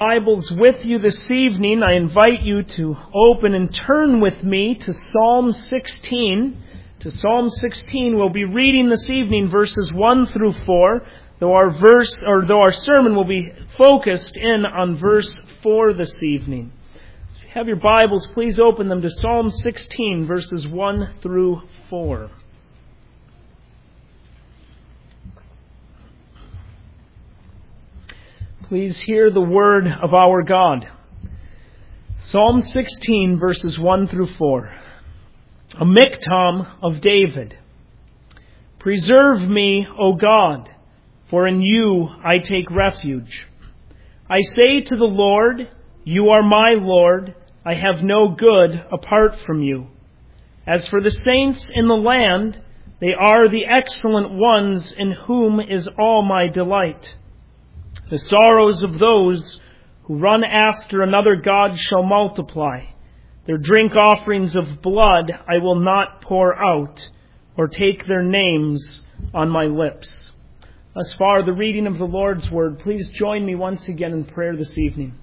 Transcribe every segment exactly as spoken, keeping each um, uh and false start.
Bibles with you this evening, I invite you to open and turn with me to Psalm sixteen. To Psalm sixteen, we'll be reading this evening verses one through four, though our verse or though our sermon will be focused in on verse four this evening. If you have your Bibles, please open them to Psalm sixteen, verses one through four. Please hear the word of our God. Psalm sixteen, verses one through four. A miktam of David. Preserve me, O God, for in you I take refuge. I say to the Lord, you are my Lord. I have no good apart from you. As for the saints in the land, they are the excellent ones in whom is all my delight. The sorrows of those who run after another god shall multiply. Their drink offerings of blood I will not pour out, or take their names on my lips. Thus far, the reading of the Lord's Word. Please join me once again in prayer this evening.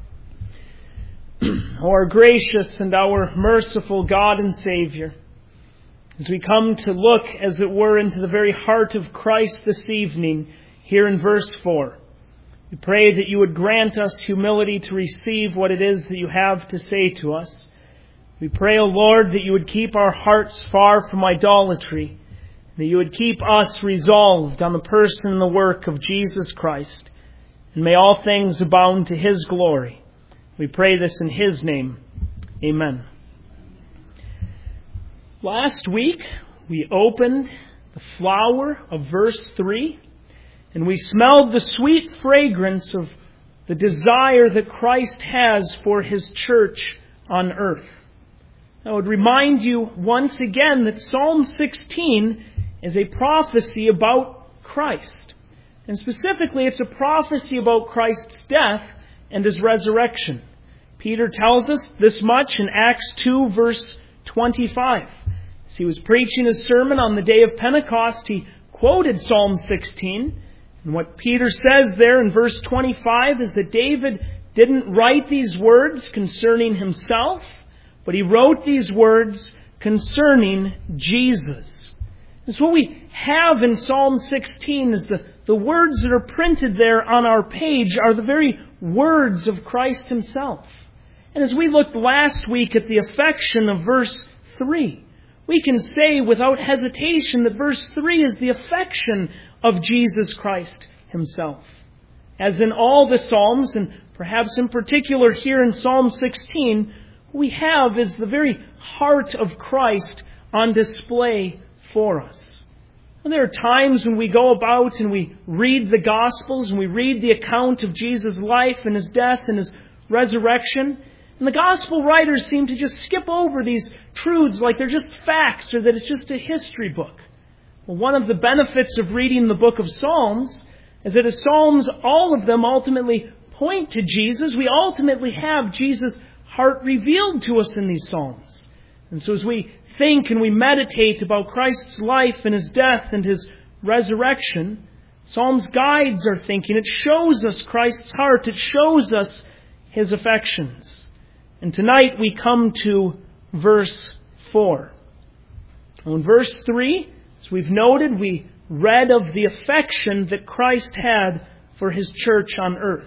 Our gracious and our merciful God and Savior, as we come to look, as it were, into the very heart of Christ this evening, here in verse four, we pray that you would grant us humility to receive what it is that you have to say to us. We pray, O Lord, that you would keep our hearts far from idolatry, that you would keep us resolved on the person and the work of Jesus Christ, and may all things abound to His glory. We pray this in His name. Amen. Last week, we opened the flower of verse three, and we smelled the sweet fragrance of the desire that Christ has for His church on earth. I would remind you once again that Psalm sixteen is a prophecy about Christ. And specifically, it's a prophecy about Christ's death and His resurrection. Peter tells us this much in Acts two, verse twenty-five. As he was preaching his sermon on the day of Pentecost, he quoted Psalm sixteen. And what Peter says there in verse twenty-five is that David didn't write these words concerning himself, but he wrote these words concerning Jesus. And so what we have in Psalm sixteen is the, the words that are printed there on our page are the very words of Christ Himself. And as we looked last week at the affection of verse three, we can say without hesitation that verse three is the affection of Jesus Christ Himself. As in all the Psalms, and perhaps in particular here in Psalm sixteen, what we have is the very heart of Christ on display for us. And there are times when we go about and we read the Gospels and we read the account of Jesus' life and His death and His resurrection, and the Gospel writers seem to just skip over these truths like they're just facts or that it's just a history book. Well, one of the benefits of reading the book of Psalms is that as Psalms, all of them ultimately point to Jesus. We ultimately have Jesus' heart revealed to us in these Psalms. And so as we think and we meditate about Christ's life and His death and His resurrection, Psalms guides our thinking. It shows us Christ's heart. It shows us His affections. And tonight we come to verse four. Now in verse three, as we've noted, we read of the affection that Christ had for His church on earth.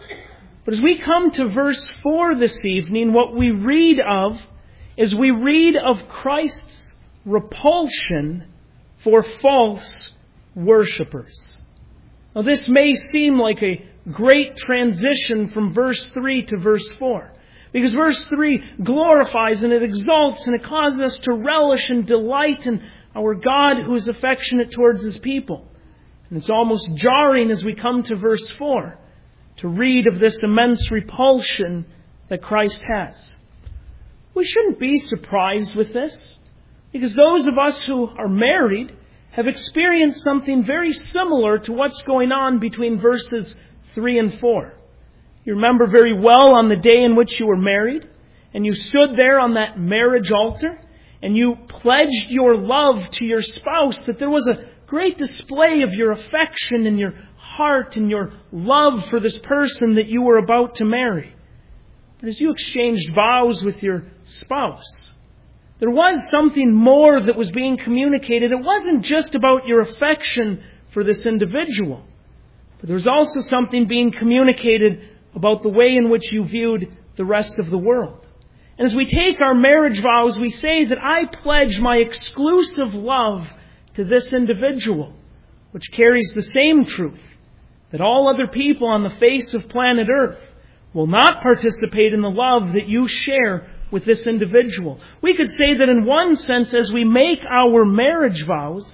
But as we come to verse four this evening, what we read of is we read of Christ's repulsion for false worshippers. Now this may seem like a great transition from verse three to verse four. Because verse three glorifies and it exalts and it causes us to relish and delight in our God who is affectionate towards His people. And it's almost jarring as we come to verse four to read of this immense repulsion that Christ has. We shouldn't be surprised with this, because those of us who are married have experienced something very similar to what's going on between verses three and four. You remember very well on the day in which you were married, and you stood there on that marriage altar, and you pledged your love to your spouse, that there was a great display of your affection and your heart and your love for this person that you were about to marry. But as you exchanged vows with your spouse, there was something more that was being communicated. It wasn't just about your affection for this individual, but there was also something being communicated about the way in which you viewed the rest of the world. And as we take our marriage vows, we say that I pledge my exclusive love to this individual, which carries the same truth, that all other people on the face of planet Earth will not participate in the love that you share with this individual. We could say that in one sense, as we make our marriage vows,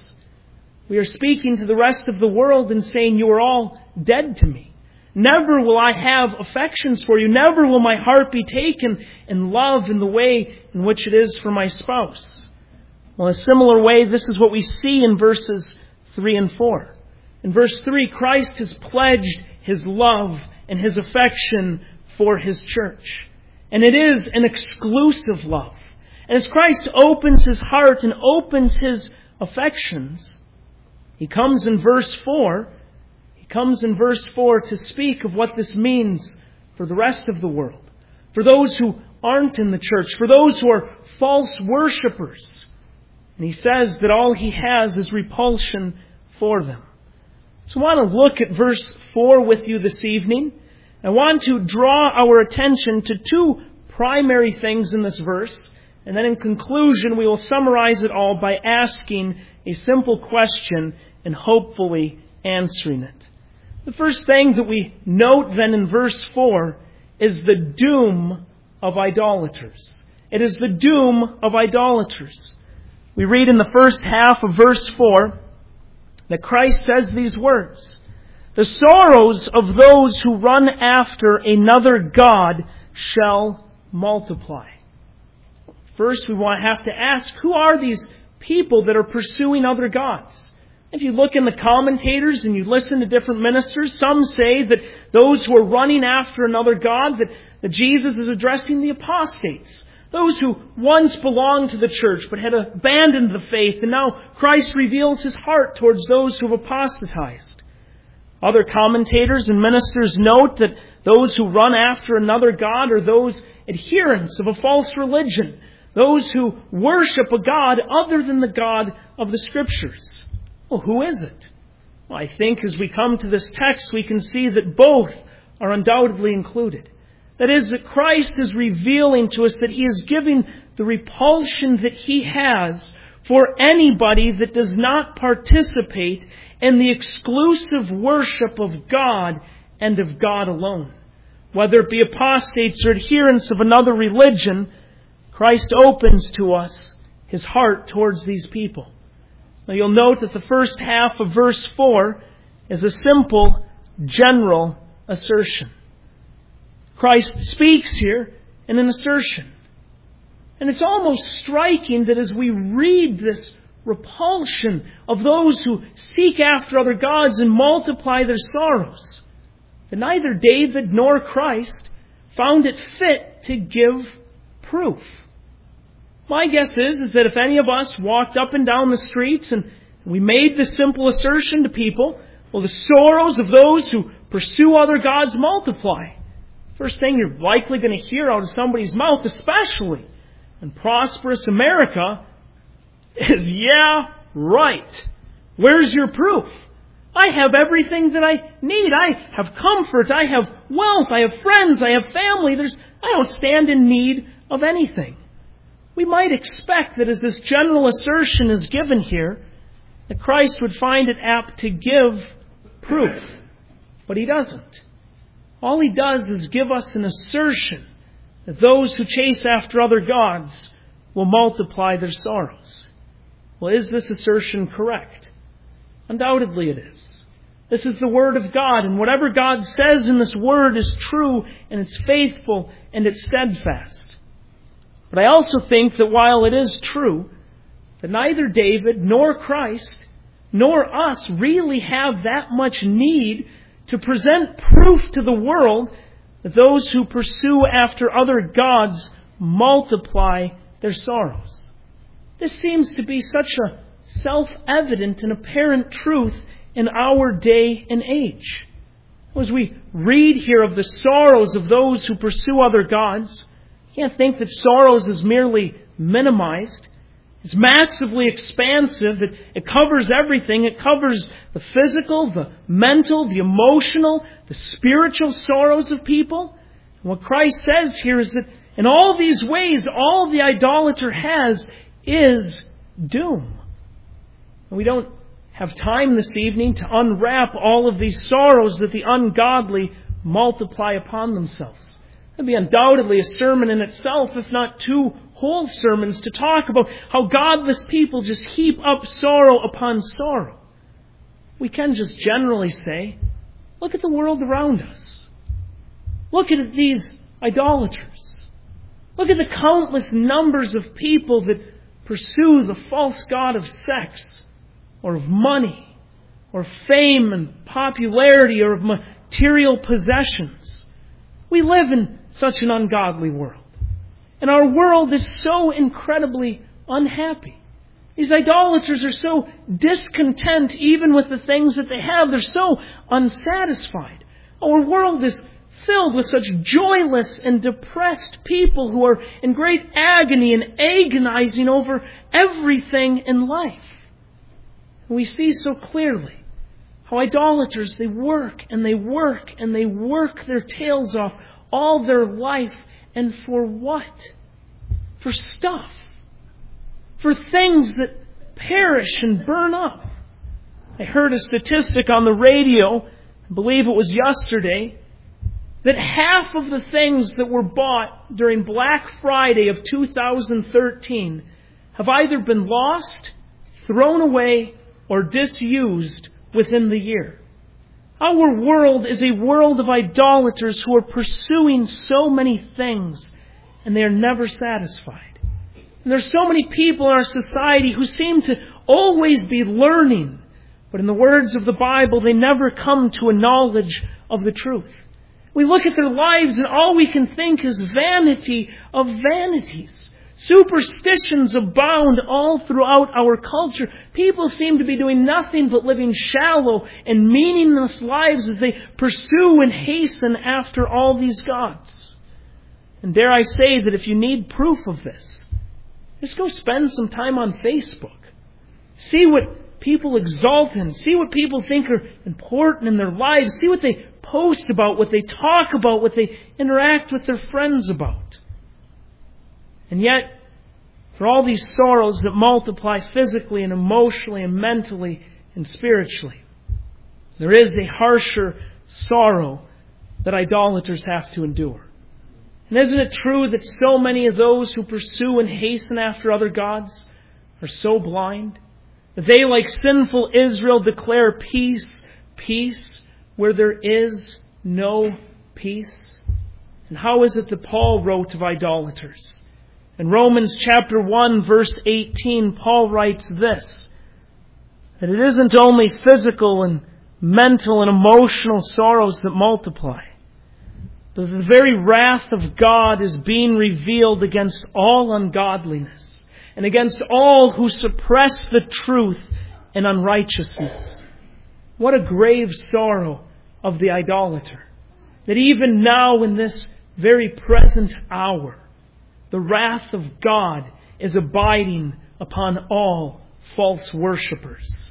we are speaking to the rest of the world and saying, you are all dead to me. Never will I have affections for you. Never will my heart be taken in love in the way in which it is for my spouse. Well, in a similar way, this is what we see in verses three and four. In verse three, Christ has pledged His love and His affection for His church. And it is an exclusive love. And as Christ opens His heart and opens His affections, He comes in verse four He comes in verse four to speak of what this means for the rest of the world, for those who aren't in the church, for those who are false worshippers. And He says that all He has is repulsion for them. So I want to look at verse four with you this evening. I want to draw our attention to two primary things in this verse. And then in conclusion, we will summarize it all by asking a simple question and hopefully answering it. The first thing that we note then in verse four is the doom of idolaters. It is the doom of idolaters. We read in the first half of verse four that Christ says these words, "The sorrows of those who run after another god shall multiply." First, we want to have to ask, who are these people that are pursuing other gods? If you look in the commentators and you listen to different ministers, some say that those who are running after another god, that, that Jesus is addressing the apostates. Those who once belonged to the church but had abandoned the faith, and now Christ reveals His heart towards those who have apostatized. Other commentators and ministers note that those who run after another god are those adherents of a false religion, those who worship a god other than the God of the Scriptures. Well, who is it? Well, I think as we come to this text, we can see that both are undoubtedly included. That is, that Christ is revealing to us that He is giving the repulsion that He has for anybody that does not participate in the exclusive worship of God and of God alone. Whether it be apostates or adherents of another religion, Christ opens to us His heart towards these people. Now you'll note that the first half of verse four is a simple, general assertion. Christ speaks here in an assertion. And it's almost striking that as we read this repulsion of those who seek after other gods and multiply their sorrows, that neither David nor Christ found it fit to give proof. My guess is, is that if any of us walked up and down the streets and we made this simple assertion to people, well, the sorrows of those who pursue other gods multiply. First thing you're likely going to hear out of somebody's mouth, especially in prosperous America, is, yeah, right. Where's your proof? I have everything that I need. I have comfort. I have wealth. I have friends. I have family. There's, I don't stand in need of anything. We might expect that as this general assertion is given here, that Christ would find it apt to give proof. But He doesn't. All He does is give us an assertion that those who chase after other gods will multiply their sorrows. Well, is this assertion correct? Undoubtedly it is. This is the Word of God, and whatever God says in this Word is true, and it's faithful, and it's steadfast. But I also think that while it is true that neither David nor Christ nor us really have that much need to present proof to the world that those who pursue after other gods multiply their sorrows. This seems to be such a self-evident and apparent truth in our day and age. As we read here of the sorrows of those who pursue other gods, you can't think that sorrows is merely minimized. It's massively expansive. It, it covers everything. It covers the physical, the mental, the emotional, the spiritual sorrows of people. And what Christ says here is that in all these ways, all the idolater has is doom. And we don't have time this evening to unwrap all of these sorrows that the ungodly multiply upon themselves. It'd be undoubtedly a sermon in itself, if not two whole sermons, to talk about how godless people just heap up sorrow upon sorrow. We can just generally say, look at the world around us. Look at these idolaters. Look at the countless numbers of people that pursue the false god of sex, or of money, or fame and popularity, or of material possessions. We live in such an ungodly world. And our world is so incredibly unhappy. These idolaters are so discontent even with the things that they have. They're so unsatisfied. Our world is filled with such joyless and depressed people who are in great agony and agonizing over everything in life. And we see so clearly how idolaters, they work and they work and they work their tails off all their life. And for what? For stuff. For things that perish and burn up. I heard a statistic on the radio, I believe it was yesterday, that half of the things that were bought during Black Friday of two thousand thirteen have either been lost, thrown away, or disused within the year. Our world is a world of idolaters who are pursuing so many things, and they are never satisfied. And there's so many people in our society who seem to always be learning, but in the words of the Bible, they never come to a knowledge of the truth. We look at their lives and all we can think is vanity of vanities. Superstitions abound all throughout our culture. People seem to be doing nothing but living shallow and meaningless lives as they pursue and hasten after all these gods. And dare I say that if you need proof of this, just go spend some time on Facebook. See what people exalt in. See what people think are important in their lives. See what they post about, what they talk about, what they interact with their friends about. And yet, for all these sorrows that multiply physically and emotionally and mentally and spiritually, there is a harsher sorrow that idolaters have to endure. And isn't it true that so many of those who pursue and hasten after other gods are so blind that they, like sinful Israel, declare peace, peace, where there is no peace? And how is it that Paul wrote of idolaters? In Romans chapter one, verse eighteen, Paul writes this, that it isn't only physical and mental and emotional sorrows that multiply, but the very wrath of God is being revealed against all ungodliness and against all who suppress the truth in unrighteousness. What a grave sorrow of the idolater, that even now in this very present hour, the wrath of God is abiding upon all false worshippers.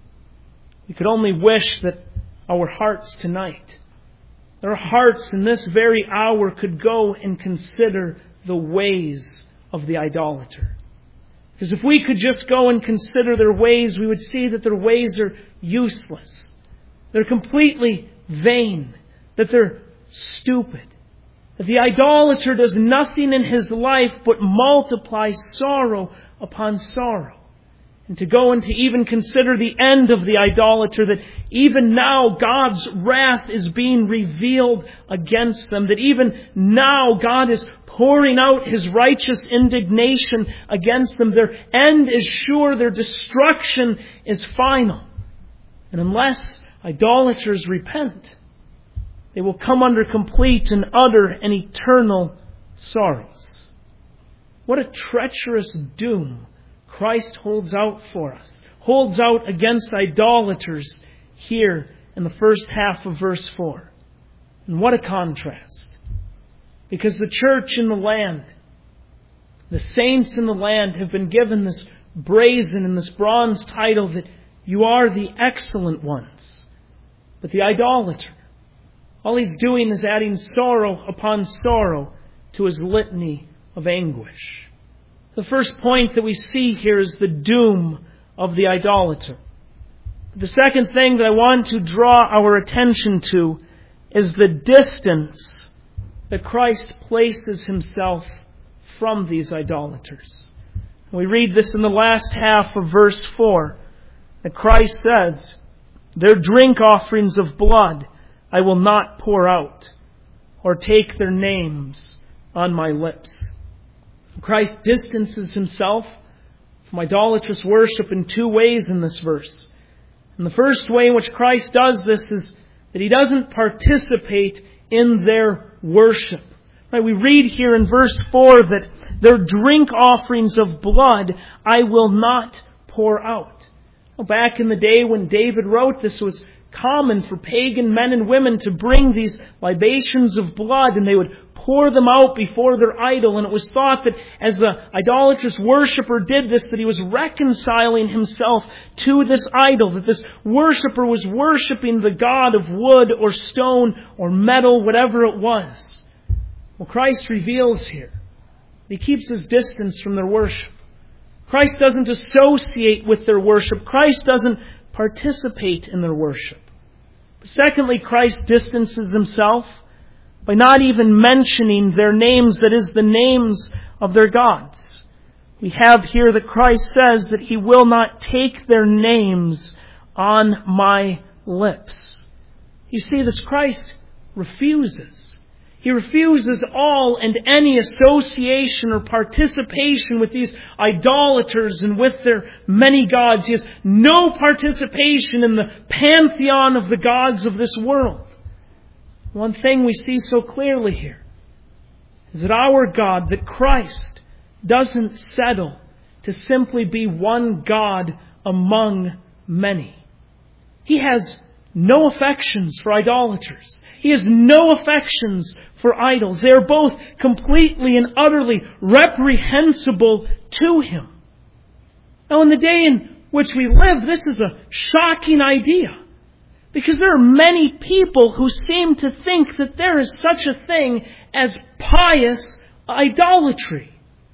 We could only wish that our hearts tonight, our hearts in this very hour, could go and consider the ways of the idolater. Because if we could just go and consider their ways, we would see that their ways are useless. They're completely vain. That they're stupid. The idolater does nothing in his life but multiply sorrow upon sorrow. And to go and to even consider the end of the idolater, that even now God's wrath is being revealed against them. That even now God is pouring out His righteous indignation against them. Their end is sure. Their destruction is final. And unless idolaters repent, they will come under complete and utter and eternal sorrows. What a treacherous doom Christ holds out for us, holds out against idolaters here in the first half of verse four. And what a contrast. Because the church in the land, the saints in the land have been given this brazen and this bronze title that you are the excellent ones. But the idolater, all he's doing is adding sorrow upon sorrow to his litany of anguish. The first point that we see here is the doom of the idolater. The second thing that I want to draw our attention to is the distance that Christ places himself from these idolaters. We read this in the last half of verse four, that Christ says, "Their drink offerings of blood I will not pour out, or take their names on my lips." Christ distances himself from idolatrous worship in two ways in this verse. And the first way in which Christ does this is that he doesn't participate in their worship. Right, we read here in verse four that their drink offerings of blood I will not pour out. Well, back in the day when David wrote this, it was common for pagan men and women to bring these libations of blood, and they would pour them out before their idol. And it was thought that as the idolatrous worshiper did this, that he was reconciling himself to this idol, that this worshiper was worshiping the god of wood or stone or metal, whatever it was. Well, Christ reveals here that he keeps his distance from their worship. Christ doesn't associate with their worship. Christ doesn't participate in their worship. But secondly, Christ distances himself by not even mentioning their names, that is, the names of their gods. We have here that Christ says that he will not take their names on my lips. You see, this Christ refuses. He refuses all and any association or participation with these idolaters and with their many gods. He has no participation in the pantheon of the gods of this world. One thing we see so clearly here is that our God, that Christ, doesn't settle to simply be one God among many. He has no affections for idolaters. He has no affections for idols. They are both completely and utterly reprehensible to him. Now, in the day in which we live, this is a shocking idea, because there are many people who seem to think that there is such a thing as pious idolatry.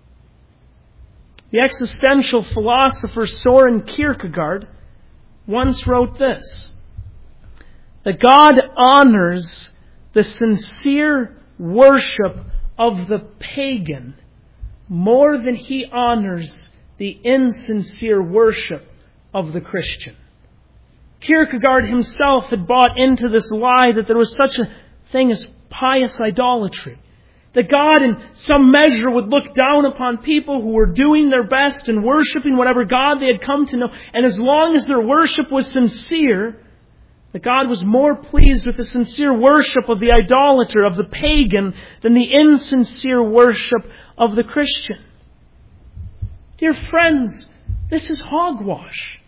The existential philosopher Soren Kierkegaard once wrote this: that God honors the sincere worship of the pagan more than he honors the insincere worship of the Christian. Kierkegaard himself had bought into this lie that there was such a thing as pious idolatry. That God in some measure would look down upon people who were doing their best and worshiping whatever God they had come to know. And as long as their worship was sincere, that God was more pleased with the sincere worship of the idolater, of the pagan, than the insincere worship of the Christian. Dear friends, this is hogwash.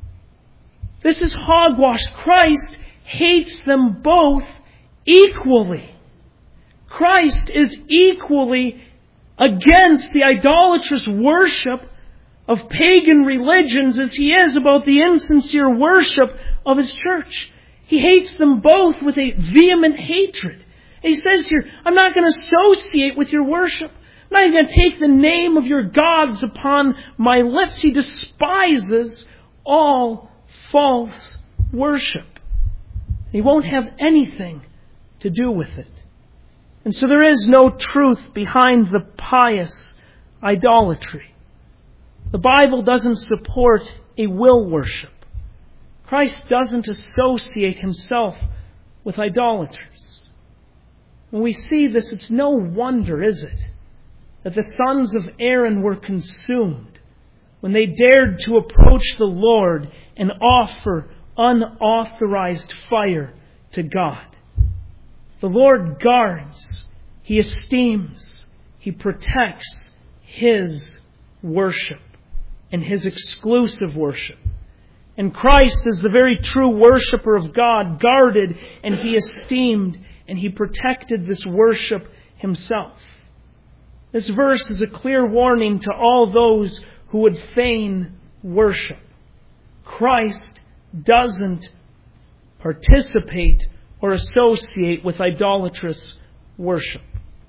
This is hogwash. Christ hates them both equally. Christ is equally against the idolatrous worship of pagan religions as he is about the insincere worship of his church. He hates them both with a vehement hatred. And he says here, I'm not going to associate with your worship. I'm not even going to take the name of your gods upon my lips. He despises all false worship. He won't have anything to do with it. And so there is no truth behind the pious idolatry. The Bible doesn't support a will worship. Christ doesn't associate himself with idolaters. When we see this, it's no wonder, is it, that the sons of Aaron were consumed when they dared to approach the Lord and offer unauthorized fire to God. The Lord guards, He esteems, He protects His worship and His exclusive worship. And Christ, as the very true worshiper of God, guarded and He esteemed and He protected this worship Himself. This verse is a clear warning to all those who would feign worship. Christ doesn't participate or associate with idolatrous worship.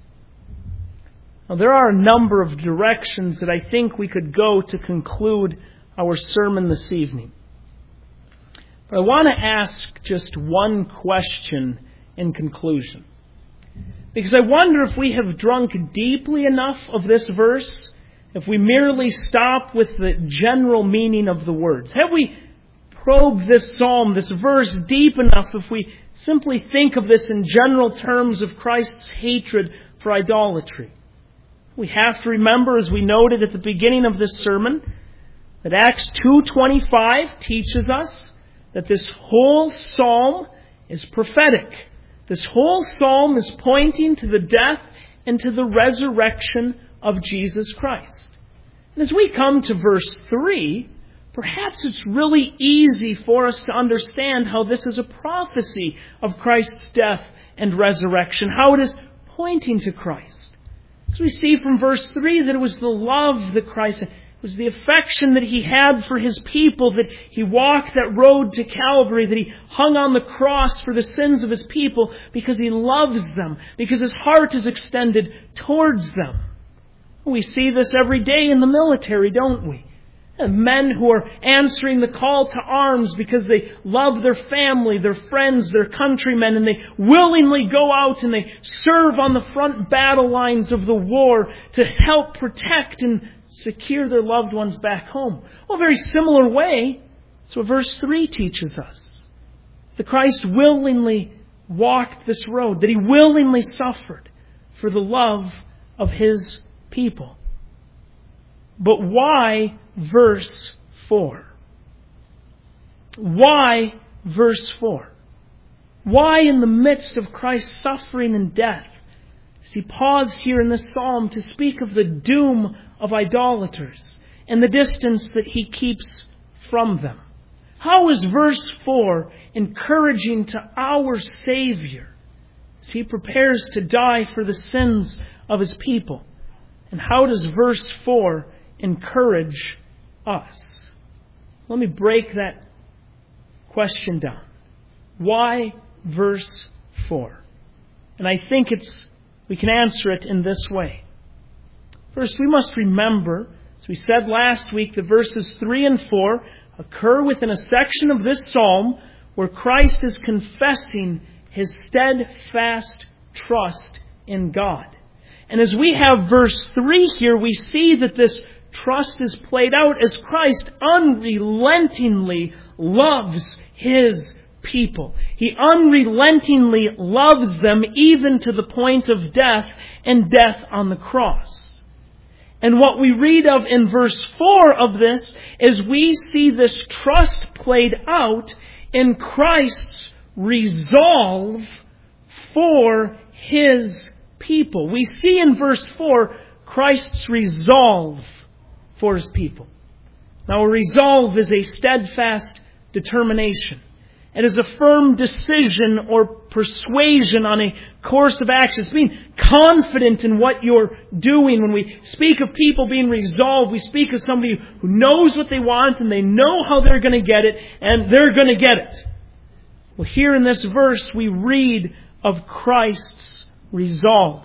Now, there are a number of directions that I think we could go to conclude our sermon this evening. But I want to ask just one question in conclusion. Because I wonder if we have drunk deeply enough of this verse, if we merely stop with the general meaning of the words. Have we probed this psalm, this verse deep enough if we simply think of this in general terms of Christ's hatred for idolatry? We have to remember, as we noted at the beginning of this sermon, that Acts two twenty-five teaches us that this whole psalm is prophetic. This whole psalm is pointing to the death and to the resurrection of Jesus Christ. And as we come to verse three, perhaps it's really easy for us to understand how this is a prophecy of Christ's death and resurrection, how it is pointing to Christ. As we see from verse three that it was the love that Christ had. It was the affection that He had for His people, that He walked that road to Calvary, that He hung on the cross for the sins of His people because He loves them, because His heart is extended towards them. We see this every day in the military, don't we? Men who are answering the call to arms because they love their family, their friends, their countrymen, and they willingly go out and they serve on the front battle lines of the war to help protect and secure their loved ones back home. Well, a very similar way, that's what verse three teaches us. That Christ willingly walked this road, that He willingly suffered for the love of His people. But why verse four? Why verse four? Why in the midst of Christ's suffering and death does He pause here in this psalm to speak of the doom of idolaters and the distance that He keeps from them? How is verse four encouraging to our Savior as He prepares to die for the sins of His people? And how does verse four encourage us? Let me break that question down. Why verse four? And I think it's we can answer it in this way. First, we must remember, as we said last week, that verses three and four occur within a section of this psalm where Christ is confessing His steadfast trust in God. And as we have verse three here, we see that this trust is played out as Christ unrelentingly loves His people. He unrelentingly loves them even to the point of death and death on the cross. And what we read of in verse four of this is we see this trust played out in Christ's resolve for His people. We see in verse four Christ's resolve for His people. Now, a resolve is a steadfast determination. It is a firm decision or persuasion on a course of action. It's being confident in what you're doing. When we speak of people being resolved, we speak of somebody who knows what they want and they know how they're going to get it and they're going to get it. Well, here in this verse, we read of Christ's resolve.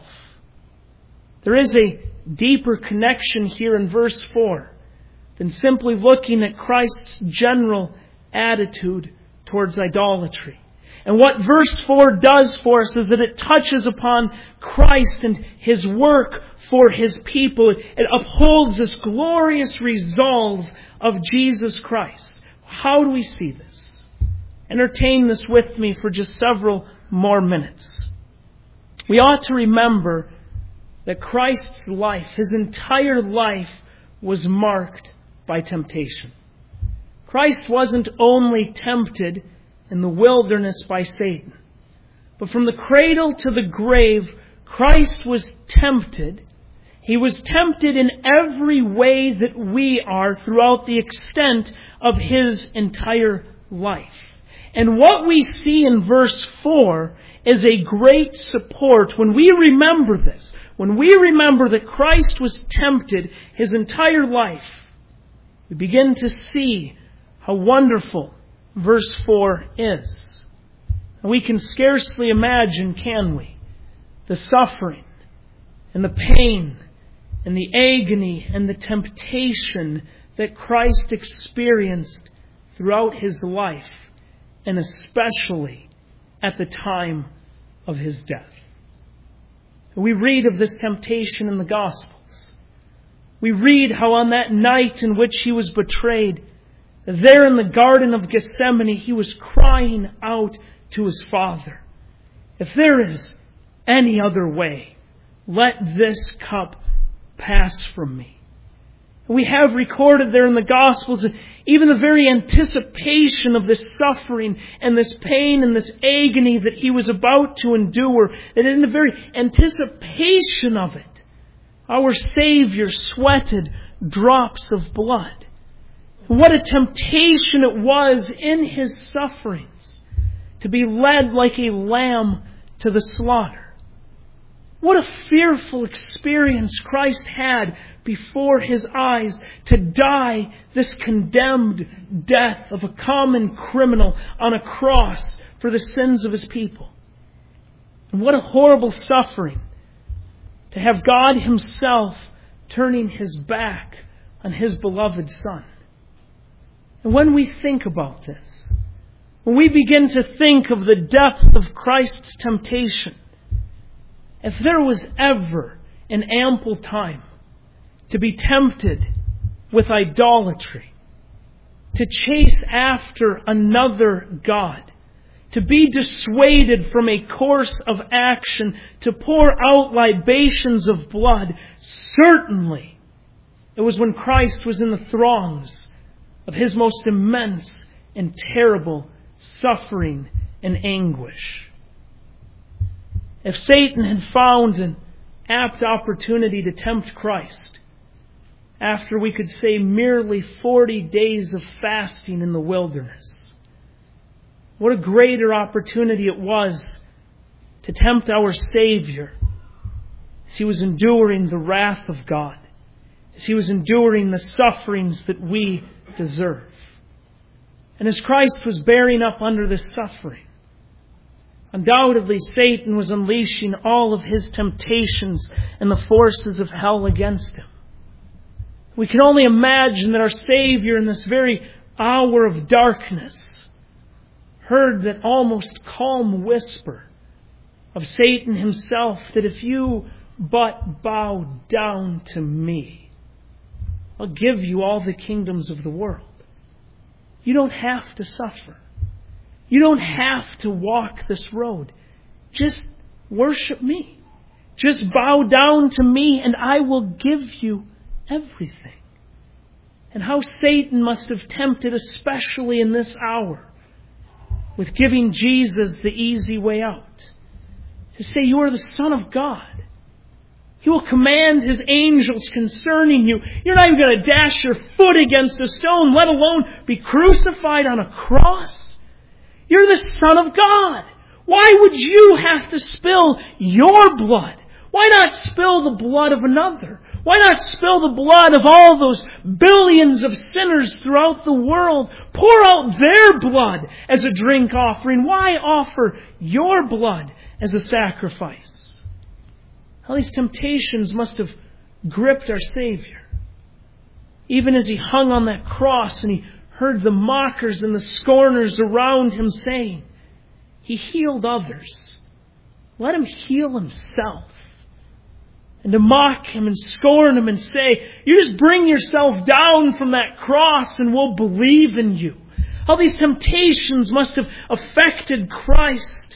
There is a deeper connection here in verse four than simply looking at Christ's general attitude towards idolatry. And what verse four does for us is that it touches upon Christ and His work for His people. It upholds this glorious resolve of Jesus Christ. How do we see this? Entertain this with me for just several more minutes. We ought to remember that Christ's life, His entire life, was marked by temptation. Christ wasn't only tempted in the wilderness by Satan, but from the cradle to the grave, Christ was tempted. He was tempted in every way that we are throughout the extent of His entire life. And what we see in verse four is a great support when we remember this. When we remember that Christ was tempted His entire life, we begin to see how wonderful verse four is. And we can scarcely imagine, can we, the suffering and the pain and the agony and the temptation that Christ experienced throughout His life, and especially at the time of His death. We read of this temptation in the Gospels. We read how on that night in which He was betrayed, there in the Garden of Gethsemane, He was crying out to His Father, "If there is any other way, let this cup pass from me." We have recorded there in the Gospels even the very anticipation of this suffering and this pain and this agony that He was about to endure. That in the very anticipation of it, our Savior sweated drops of blood. What a temptation it was in His sufferings to be led like a lamb to the slaughter. What a fearful experience Christ had before His eyes to die this condemned death of a common criminal on a cross for the sins of His people. And what a horrible suffering to have God Himself turning His back on His beloved Son. And when we think about this, when we begin to think of the depth of Christ's temptation, if there was ever an ample time to be tempted with idolatry, to chase after another God, to be dissuaded from a course of action, to pour out libations of blood, certainly it was when Christ was in the throngs of His most immense and terrible suffering and anguish. If Satan had found an apt opportunity to tempt Christ after, we could say, merely forty days of fasting in the wilderness, what a greater opportunity it was to tempt our Savior as He was enduring the wrath of God, as He was enduring the sufferings that we deserve. And as Christ was bearing up under this suffering, undoubtedly Satan was unleashing all of his temptations and the forces of hell against Him. We can only imagine that our Savior, in this very hour of darkness, heard that almost calm whisper of Satan himself, that if you but bow down to me, I'll give you all the kingdoms of the world. You don't have to suffer. You don't have to walk this road. Just worship me. Just bow down to me and I will give you everything. And how Satan must have tempted, especially in this hour, with giving Jesus the easy way out. To say, you are the Son of God. He will command His angels concerning you. You're not even going to dash your foot against a stone, let alone be crucified on a cross. You're the Son of God. Why would you have to spill your blood? Why not spill the blood of another? Why not spill the blood of all those billions of sinners throughout the world? Pour out their blood as a drink offering. Why offer your blood as a sacrifice? All these temptations must have gripped our Savior. Even as He hung on that cross and He heard the mockers and the scorners around Him saying, He healed others. Let Him heal Himself. And to mock Him and scorn Him and say, you just bring yourself down from that cross and we'll believe in you. All these temptations must have affected Christ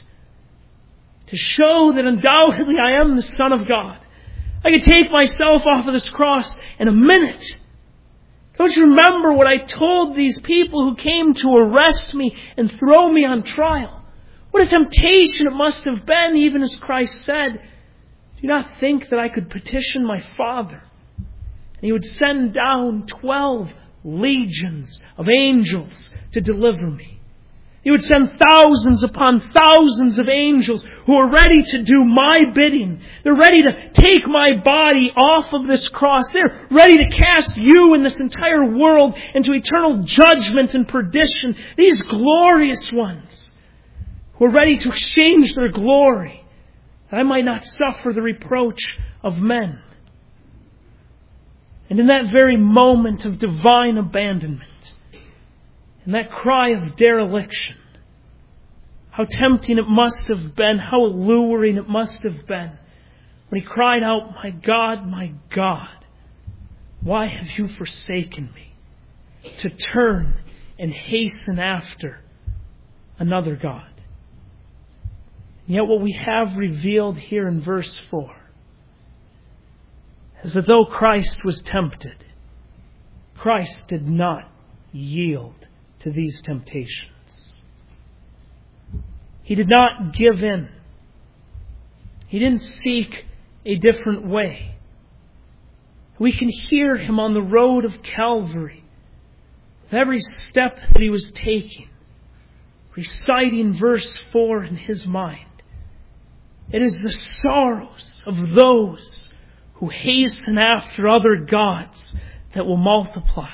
to show that undoubtedly I am the Son of God. I could take myself off of this cross in a minute. Don't you remember what I told these people who came to arrest me and throw me on trial? What a temptation it must have been, even as Christ said, do you not think that I could petition my Father and He would send down twelve legions of angels to deliver me. He would send thousands upon thousands of angels who are ready to do my bidding. They're ready to take my body off of this cross. They're ready to cast you and this entire world into eternal judgment and perdition. These glorious ones who are ready to exchange their glory, that I might not suffer the reproach of men. And in that very moment of divine abandonment, in that cry of dereliction, how tempting it must have been, how alluring it must have been, when he cried out, "My God, my God, why have you forsaken me?" To turn and hasten after another God. And yet what we have revealed here in verse four is that though Christ was tempted, Christ did not yield to these temptations. He did not give in. He didn't seek a different way. We can hear him on the road of Calvary, with every step that he was taking, reciting verse four in his mind. It is the sorrows of those who hasten after other gods that will multiply.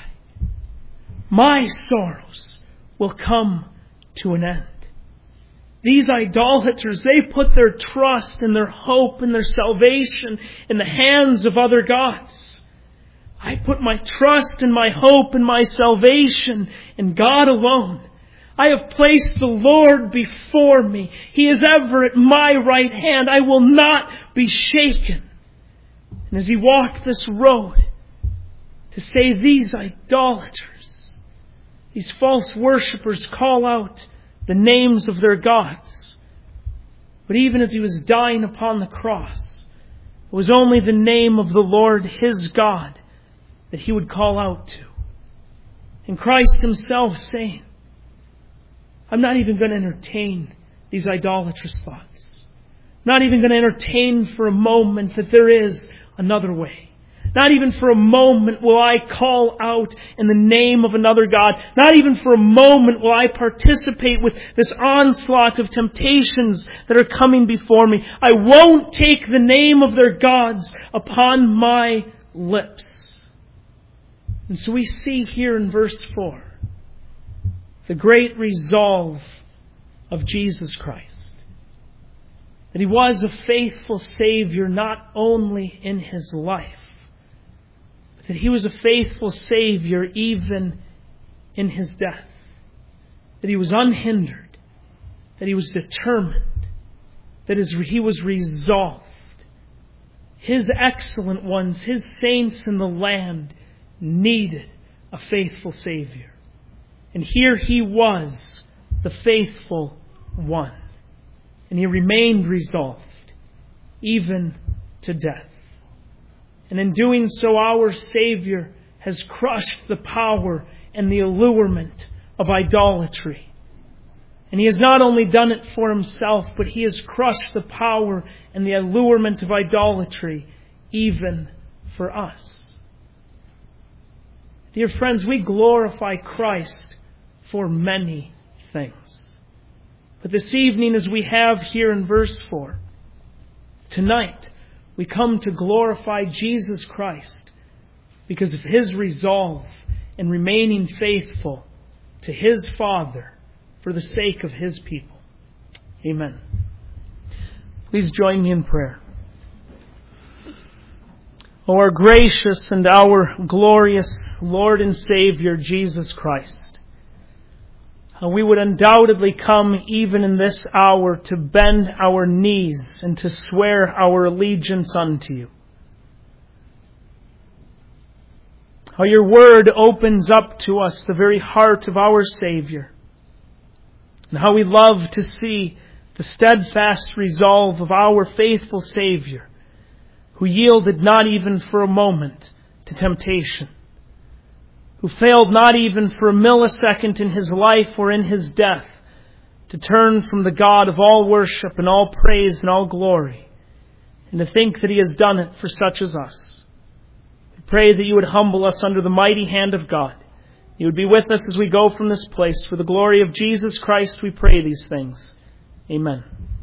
My sorrows will come to an end. These idolaters, they put their trust and their hope and their salvation in the hands of other gods. I put my trust and my hope and my salvation in God alone. I have placed the Lord before me. He is ever at my right hand. I will not be shaken. And as he walked this road, to say these idolaters, these false worshippers call out the names of their gods. But even as he was dying upon the cross, it was only the name of the Lord, his God, that he would call out to. And Christ himself saying, I'm not even going to entertain these idolatrous thoughts. I'm not even going to entertain for a moment that there is another way. Not even for a moment will I call out in the name of another God. Not even for a moment will I participate with this onslaught of temptations that are coming before me. I won't take the name of their gods upon my lips. And so we see here in verse four the great resolve of Jesus Christ. That He was a faithful Savior not only in His life, but that He was a faithful Savior even in His death. That He was unhindered. That He was determined. That He was resolved. His excellent ones, His saints in the land, needed a faithful Savior. And here He was the faithful one. And He remained resolved, even to death. And in doing so, our Savior has crushed the power and the allurement of idolatry. And He has not only done it for Himself, but He has crushed the power and the allurement of idolatry even for us. Dear friends, we glorify Christ for many things. But this evening, as we have here in verse four, tonight we come to glorify Jesus Christ because of His resolve in remaining faithful to His Father for the sake of His people. Amen. Please join me in prayer. O our gracious and our glorious Lord and Savior, Jesus Christ, we would undoubtedly come even in this hour to bend our knees and to swear our allegiance unto You. How Your Word opens up to us the very heart of our Savior. And how we love to see the steadfast resolve of our faithful Savior, who yielded not even for a moment to temptation, who failed not even for a millisecond in His life or in His death to turn from the God of all worship and all praise and all glory, and to think that He has done it for such as us. We pray that You would humble us under the mighty hand of God, You would be with us as we go from this place. For the glory of Jesus Christ, we pray these things. Amen.